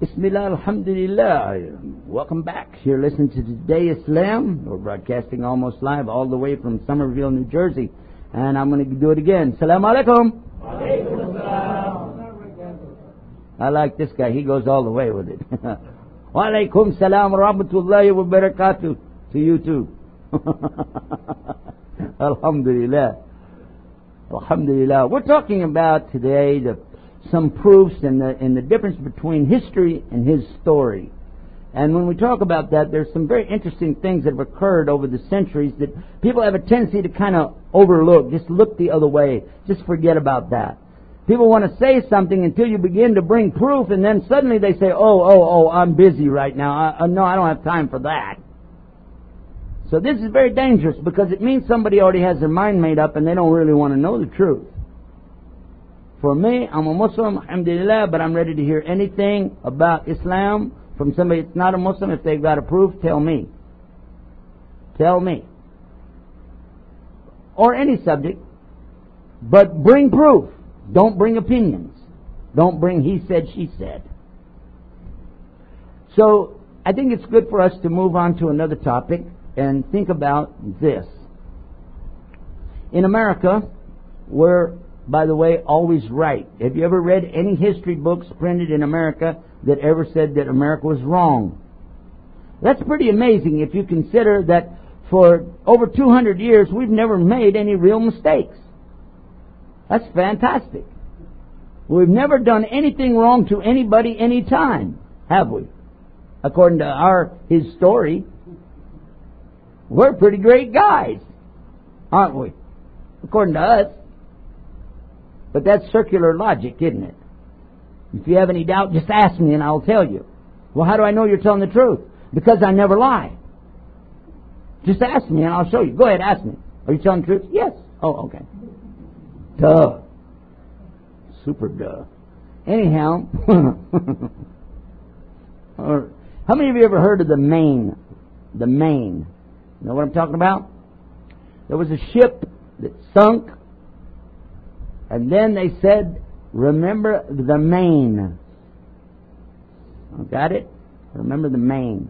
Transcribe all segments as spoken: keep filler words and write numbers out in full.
Bismillah, alhamdulillah. Welcome back. You're listening to Today Islam. We're broadcasting almost live all the way from Somerville, New Jersey. And I'm going to do it again. Assalamu alaikum. I like this guy. He goes all the way with it. Wa alaikum salam wa rahmatullahi wa barakatuh. To you too. Alhamdulillah. Alhamdulillah. We're talking about today the some proofs and the, and the difference between history and his story. And when we talk about that, there's some very interesting things that have occurred over the centuries that people have a tendency to kind of overlook, just look the other way, just forget about that. People want to say something until you begin to bring proof, and then suddenly they say, oh, oh, oh, I'm busy right now. I, uh, no, I don't have time for that. So this is very dangerous because it means somebody already has their mind made up and they don't really want to know the truth. For me, I'm a Muslim, alhamdulillah, but I'm ready to hear anything about Islam from somebody that's not a Muslim. If they've got a proof, tell me. Tell me. Or any subject. But bring proof. Don't bring opinions. Don't bring he said, she said. So, I think it's good for us to move on to another topic and think about this. In America, we're, by the way, always right. Have you ever read any history books printed in America that ever said that America was wrong? That's pretty amazing if you consider that for over two hundred years we've never made any real mistakes. That's fantastic. We've never done anything wrong to anybody any time, have we? According to our his story, we're pretty great guys, aren't we? According to us. But that's circular logic, isn't it? If you have any doubt, just ask me and I'll tell you. Well, how do I know you're telling the truth? Because I never lie. Just ask me and I'll show you. Go ahead, ask me. Are you telling the truth? Yes. Oh, okay. Duh. Super duh. Anyhow, or, how many of you ever heard of the Maine? The Maine. You know what I'm talking about? There was a ship that sunk. And then they said, remember the Maine. Got it? Remember the Maine.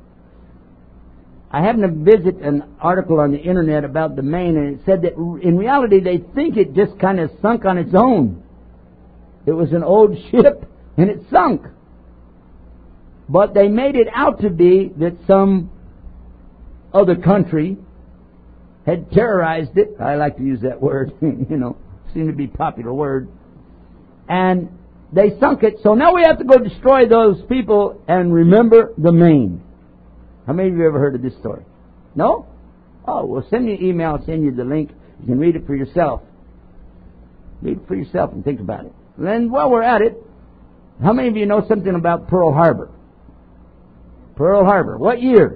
I happened to visit an article on the internet about the Maine, and it said that in reality they think it just kind of sunk on its own. It was an old ship, and it sunk. But they made it out to be that some other country had terrorized it. I like to use that word, you know. Seemed to be a popular word. And they sunk it. So now we have to go destroy those people and remember the Maine. How many of you ever heard of this story? No? Oh, well, send me an email. I'll send you the link. You can read it for yourself. Read it for yourself and think about it. And then while we're at it, how many of you know something about Pearl Harbor? Pearl Harbor. What year?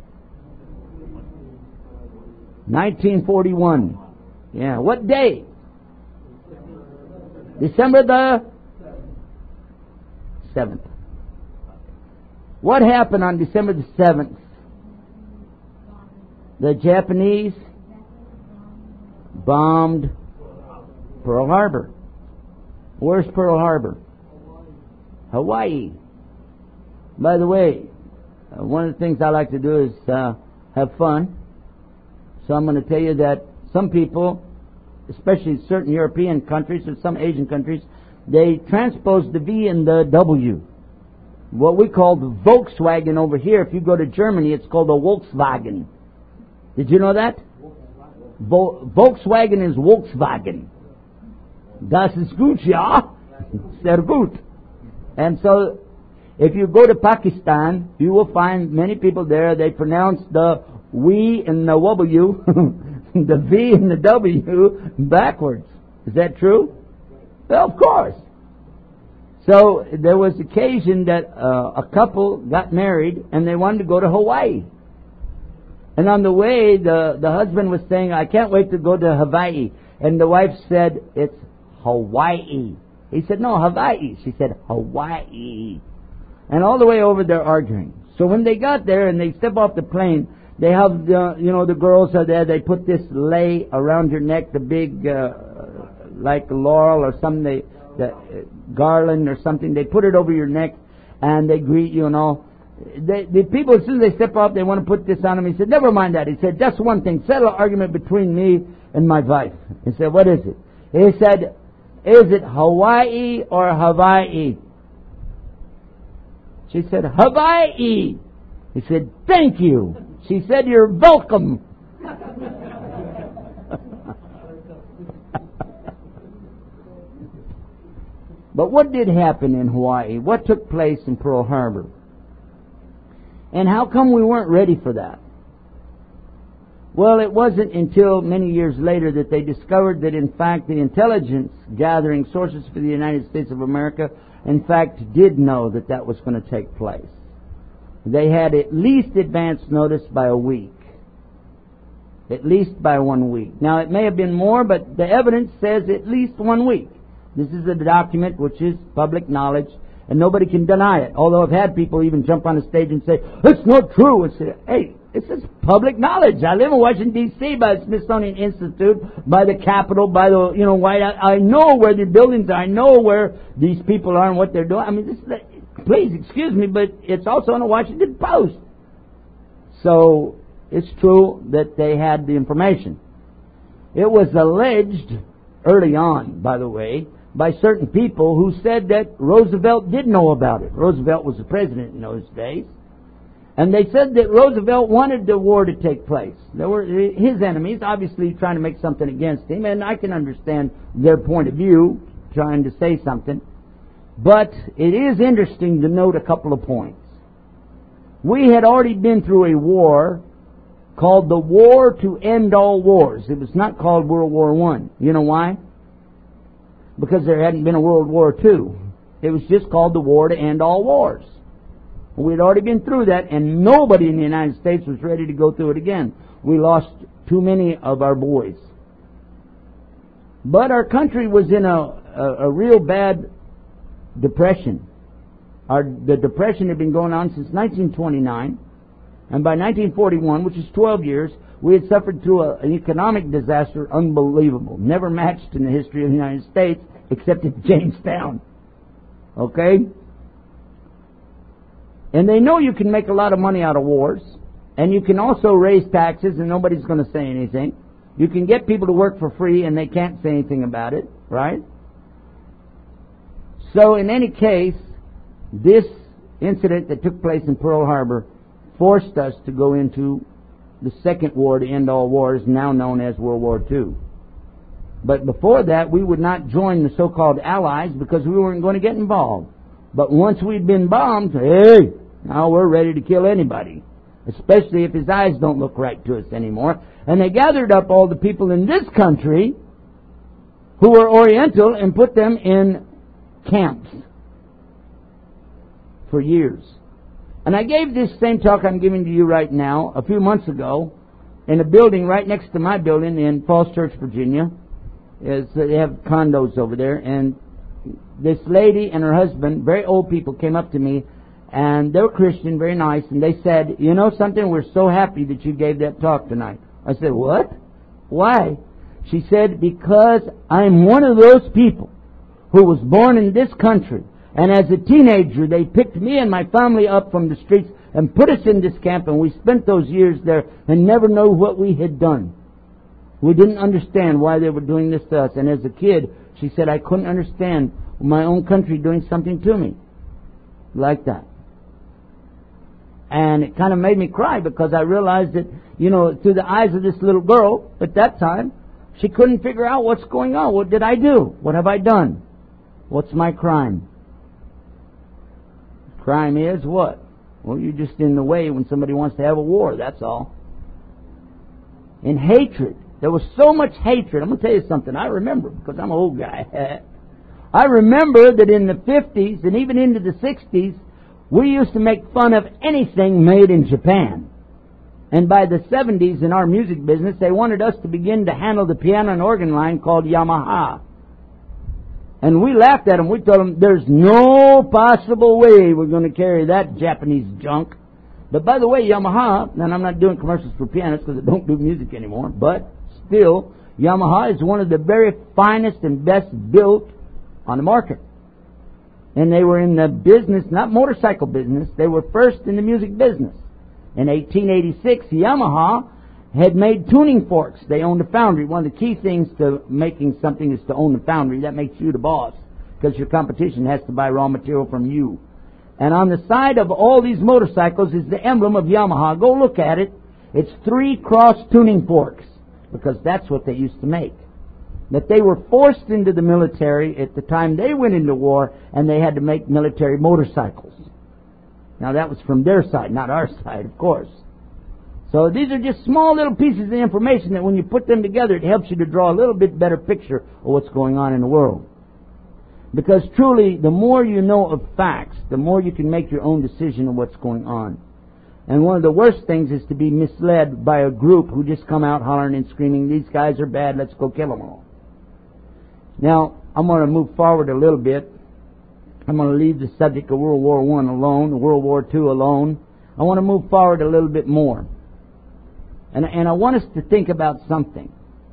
nineteen forty-one. Yeah. What day? December the seventh. What happened on December the seventh? The Japanese bombed Pearl Harbor. Where's Pearl Harbor? Hawaii. By the way, uh, one of the things I like to do is uh, have fun. So I'm going to tell you that some people, especially certain European countries or some Asian countries, they transpose the V and the W. What we call the Volkswagen over here, if you go to Germany, it's called a Volkswagen. Did you know that? Vo- Volkswagen is Volkswagen. Das ist gut, ja? Sehr gut. And so, if you go to Pakistan, you will find many people there, they pronounce the we and the W, the V and the W backwards. Is that true? Well, of course. So there was occasion that uh, a couple got married and they wanted to go to Hawaii. And on the way, the, the husband was saying, I can't wait to go to Hawaii. And the wife said, it's Hawaii. He said, no, Hawaii. She said, Hawaii. And all the way over they're arguing. So when they got there and they step off the plane, they have, the, you know, the girls are there. They put this lei around your neck, the big, uh, like laurel or something, they, the uh, garland or something. They put it over your neck. and they greet you and all. They, the people, as soon as they step up, they want to put this on him. He said, never mind that. He said, just one thing, settle an argument between me and my wife. He said, what is it? He said, is it Hawaii or Hawaii? She said, Hawaii. He said, thank you. She said, you're welcome. But what did happen in Hawaii? What took place in Pearl Harbor? And how come we weren't ready for that? Well, it wasn't until many years later that they discovered that, in fact, the intelligence gathering sources for the United States of America, in fact, did know that that was going to take place. They had at least advance notice by a week. At least by one week. Now, it may have been more, but the evidence says at least one week. This is a document which is public knowledge, and nobody can deny it. Although I've had people even jump on the stage and say, it's not true. I say, hey, this is public knowledge. I live in Washington, D C, by the Smithsonian Institute, by the Capitol, by the, you know, White House. I know where the buildings are. I know where these people are and what they're doing. I mean, this is, please excuse me, but it's also on the Washington Post. So it's true that they had the information. It was alleged early on, by the way, by certain people who said that Roosevelt did know about it. Roosevelt was the president in those days. And they said that Roosevelt wanted the war to take place. There were his enemies obviously trying to make something against him, and I can understand their point of view, trying to say something. But it is interesting to note a couple of points. We had already been through a war called the War to End All Wars. It was not called World War One. You know why? Because there hadn't been a World War Two. It was just called the War to End All Wars. We had already been through that, and nobody in the United States was ready to go through it again. We lost too many of our boys. But our country was in a, a, a real bad depression. Our, the depression had been going on since nineteen twenty-nine, and by nineteen forty-one, which is twelve years, we had suffered through a, an economic disaster unbelievable, never matched in the history of the United States, except at Jamestown. Okay? And they know you can make a lot of money out of wars, and you can also raise taxes and nobody's going to say anything. You can get people to work for free and they can't say anything about it, right? So in any case, this incident that took place in Pearl Harbor forced us to go into the second war to end all wars, now known as World War Two. But before that, we would not join the so-called Allies because we weren't going to get involved. But once we'd been bombed, hey, now we're ready to kill anybody, especially if his eyes don't look right to us anymore. And they gathered up all the people in this country who were Oriental and put them in camps for years. And I gave this same talk I'm giving to you right now a few months ago in a building right next to my building in Falls Church, Virginia. It's, they have condos over there, and this lady and her husband, very old people, came up to me, and they were Christian, very nice, and they said, you know something, we're so happy that you gave that talk tonight. I said, what? Why? She said, because I'm one of those people who was born in this country, and as a teenager they picked me and my family up from the streets and put us in this camp, and we spent those years there and never knew what we had done. We didn't understand why they were doing this to us, and as a kid, she said, I couldn't understand my own country doing something to me like that. And it kind of made me cry because I realized that, you know, through the eyes of this little girl at that time, she couldn't figure out what's going on. What did I do? What have I done? What's my crime? Crime is what? Well, you're just in the way when somebody wants to have a war, that's all. And hatred. There was so much hatred. I'm going to tell you something. I remember, because I'm an old guy. I remember that in the fifties and even into the sixties, we used to make fun of anything made in Japan. And by the seventies, in our music business, they wanted us to begin to handle the piano and organ line called Yamaha. And we laughed at them. We told them, there's no possible way we're going to carry that Japanese junk. But by the way, Yamaha, and I'm not doing commercials for pianists because I don't do music anymore, but still, Yamaha is one of the very finest and best built on the market. And they were in the business, not motorcycle business, they were first in the music business. In eighteen eighty-six, Yamaha had made tuning forks. They owned a foundry. One of the key things to making something is to own the foundry. That makes you the boss, because your competition has to buy raw material from you. And on the side of all these motorcycles is the emblem of Yamaha. Go look at it. It's three cross tuning forks, because that's what they used to make. That they were forced into the military at the time they went into war, and they had to make military motorcycles. Now that was from their side, not our side, of course. So these are just small little pieces of information that when you put them together, it helps you to draw a little bit better picture of what's going on in the world. Because truly, the more you know of facts, the more you can make your own decision of what's going on. And one of the worst things is to be misled by a group who just come out hollering and screaming, these guys are bad, let's go kill them all. Now, I'm going to move forward a little bit. I'm going to leave the subject of World War One alone, World War Two alone. I want to move forward a little bit more. And, and I want us to think about something.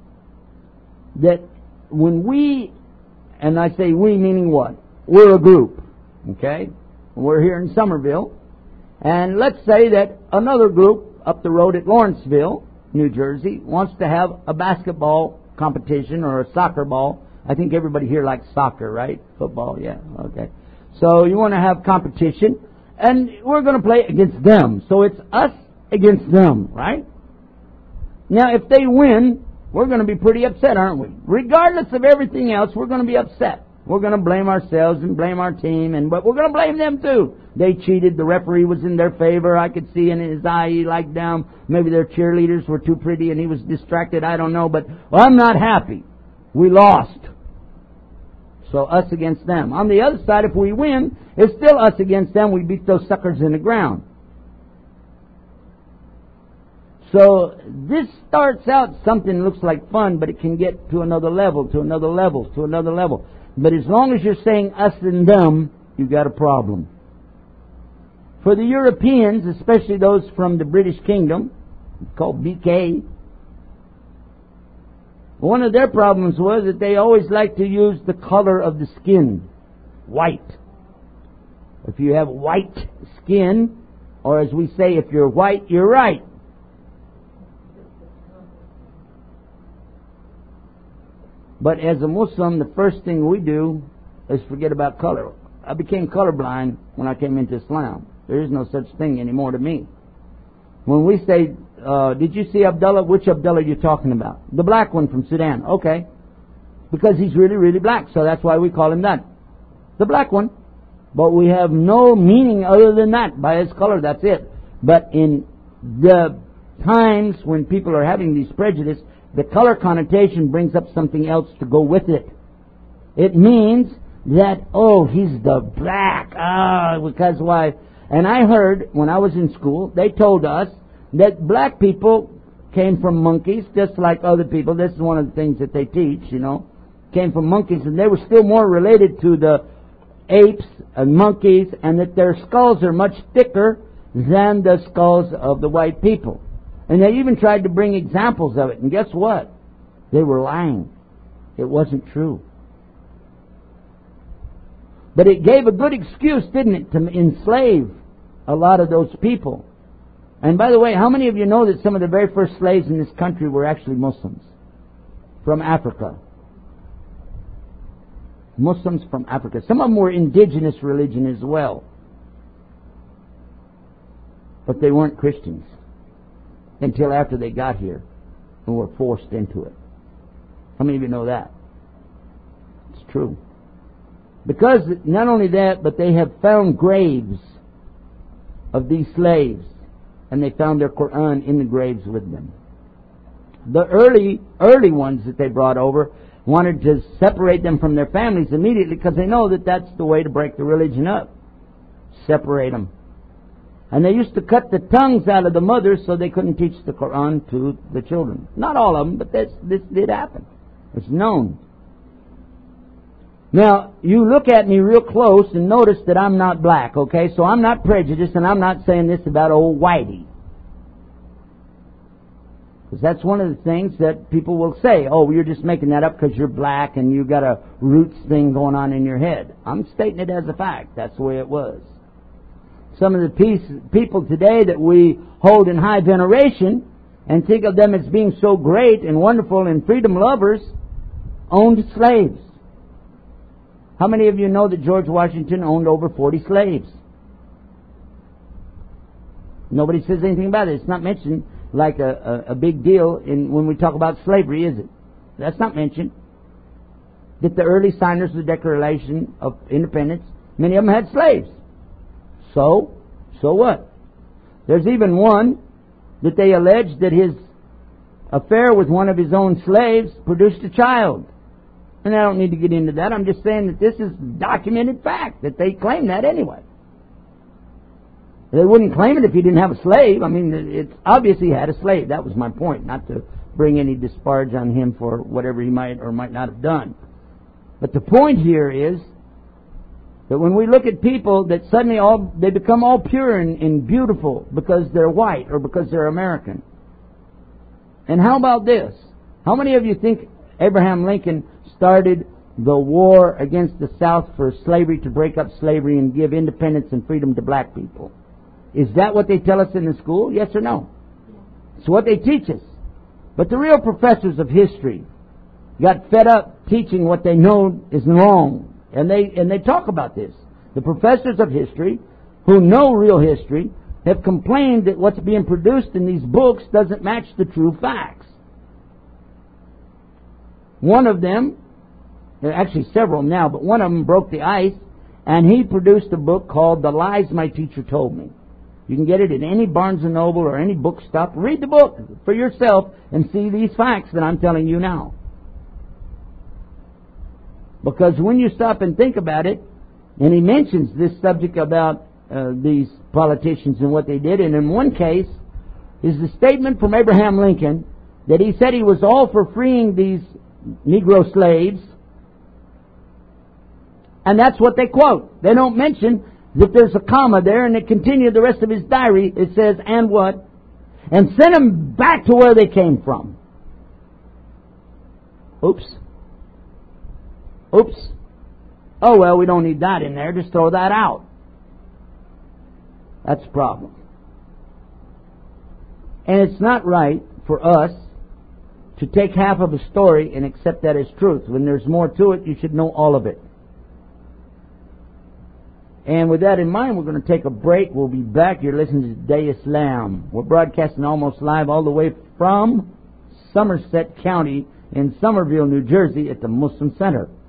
That when we, and I say we meaning what? We're a group, okay? We're here in Somerville. And let's say that another group up the road at Lawrenceville, New Jersey, wants to have a basketball competition or a soccer ball. I think everybody here likes soccer, right? Football, yeah, okay. So you want to have competition, and we're going to play against them. So it's us against them, right? Now, if they win, we're going to be pretty upset, aren't we? Regardless of everything else, we're going to be upset. We're going to blame ourselves and blame our team, and but we're going to blame them too. They cheated. The referee was in their favor. I could see in his eye he liked them. Maybe their cheerleaders were too pretty and he was distracted. I don't know, but well, I'm not happy. We lost. So us against them. On the other side, if we win, it's still us against them. We beat those suckers in the ground. So this starts out something that looks like fun, but it can get to another level, to another level, to another level. But as long as you're saying us and them, you've got a problem. For the Europeans, especially those from the British Kingdom, called B K, one of their problems was that they always liked to use the color of the skin, white. If you have white skin, or as we say, if you're white, you're right. But as a Muslim, the first thing we do is forget about color. I became colorblind when I came into Islam. There is no such thing anymore to me. When we say, uh, did you see Abdullah? Which Abdullah are you talking about? The black one from Sudan. Okay. Because he's really, really black, so that's why we call him that. The black one. But we have no meaning other than that. By his color, that's it. But in the times when people are having these prejudices, the color connotation brings up something else to go with it. It means that, oh, he's the black. Ah, because why? And I heard when I was in school, they told us that black people came from monkeys, just like other people. This is one of the things that they teach, you know. Came from monkeys, and they were still more related to the apes and monkeys, and that their skulls are much thicker than the skulls of the white people. And they even tried to bring examples of it. And guess what? They were lying. It wasn't true. But it gave a good excuse, didn't it, to enslave a lot of those people. And by the way, how many of you know that some of the very first slaves in this country were actually Muslims from Africa? Muslims from Africa. Some of them were indigenous religion as well. But they weren't Christians until after they got here and were forced into it. How many of you know that? It's true. Because not only that, but they have found graves of these slaves, and they found their Quran in the graves with them. The early, early ones that they brought over wanted to separate them from their families immediately because they know that that's the way to break the religion up. Separate them. And they used to cut the tongues out of the mothers so they couldn't teach the Quran to the children. Not all of them, but this, this did happen. It's known. Now, you look at me real close and notice that I'm not black, okay? So I'm not prejudiced, and I'm not saying this about old Whitey. Because that's one of the things that people will say, oh, you're just making that up because you're black and you've got a roots thing going on in your head. I'm stating it as a fact. That's the way it was. Some of the piece, people today that we hold in high veneration and think of them as being so great and wonderful and freedom lovers owned slaves. How many of you know that George Washington owned over forty slaves? Nobody says anything about it. It's not mentioned like a, a, a big deal in when we talk about slavery, is it? That's not mentioned. That the early signers of the Declaration of Independence, many of them had slaves. So, so what? There's even one that they allege that his affair with one of his own slaves produced a child. And I don't need to get into that. I'm just saying that this is documented fact, that they claim that anyway. They wouldn't claim it if he didn't have a slave. I mean, it's obvious he had a slave. That was my point, not to bring any disparage on him for whatever he might or might not have done. But the point here is that when we look at people that suddenly all they become all pure and, and beautiful because they're white or because they're American. And how about this? How many of you think Abraham Lincoln started the war against the South for slavery, to break up slavery and give independence and freedom to black people? Is that what they tell us in the school? Yes or no? It's what they teach us. But the real professors of history got fed up teaching what they know is wrong. And they and they talk about this. The professors of history who know real history have complained that what's being produced in these books doesn't match the true facts. One of them, actually several now, but one of them broke the ice, and he produced a book called The Lies My Teacher Told Me. You can get it at any Barnes and Noble or any bookstop. Read the book for yourself and see these facts that I'm telling you now. Because when you stop and think about it, and he mentions this subject about uh, these politicians and what they did, and in one case is the statement from Abraham Lincoln that he said he was all for freeing these Negro slaves, and that's what they quote. They don't mention that there's a comma there, and it continued the rest of his diary. It says, and what? And send them back to where they came from. Oops. Oops. Oh, well, we don't need that in there. Just throw that out. That's a problem. And it's not right for us to take half of a story and accept that as truth. When there's more to it, you should know all of it. And with that in mind, we're going to take a break. We'll be back. You're listening to Today Islam. We're broadcasting almost live all the way from Somerset County in Somerville, New Jersey at the Muslim Center.